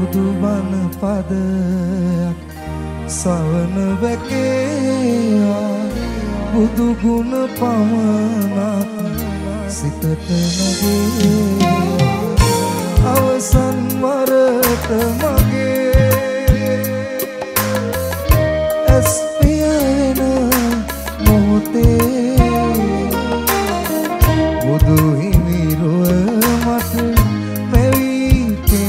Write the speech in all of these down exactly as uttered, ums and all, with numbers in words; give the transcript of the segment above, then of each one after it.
බුදු බණ පදයක් සවන වැකේවා බුදු ගුණ පමණක් සිතට නැගේ අවසන් වරට මගේ ඇස් පියන මොහොතේ බුදු හිමිරුව මට පැවී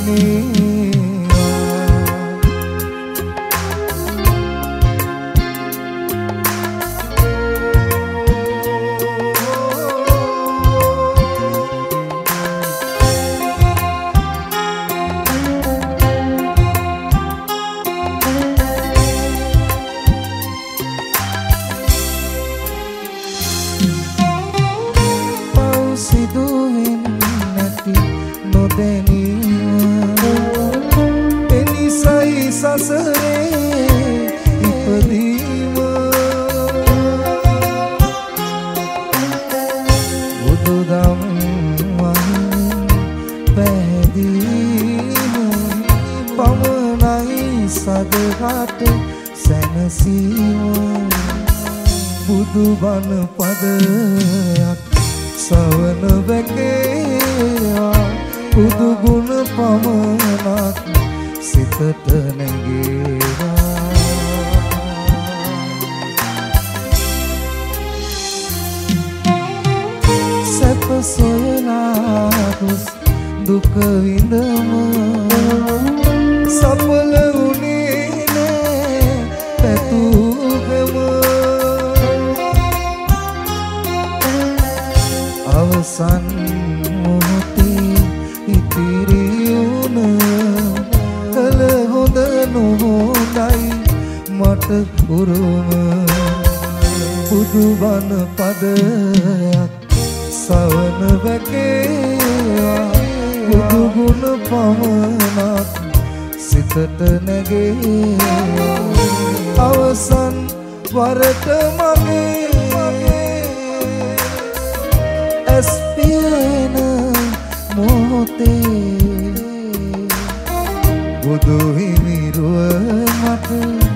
සිදුවෙන් නැති නොදැනීම එනිසයි සසරේ ඉපදීම බුදුදම් වහින් පැහැදීම පමණයි සදහට සැනසීම බුදු බණ පදයක් සවන වැකේවා බුදු ගුණ පමණක් සිතට නැගේවා සැප සොයලා ගොස් දුක විඳම සඵල වුණේ නෑ පැතුගම අවසන් මොහොතේ ඉතිරි වුණ කල හොඳ නොහොඳයි මට උරුම බුදු බණ පදයක් සවන වැකේවා බුදු ගුණ පමණක් සිතට නැගේ අවසන් වරට මගේ ඇස් පියන මොහොතේ බුදු හිමිරුව මට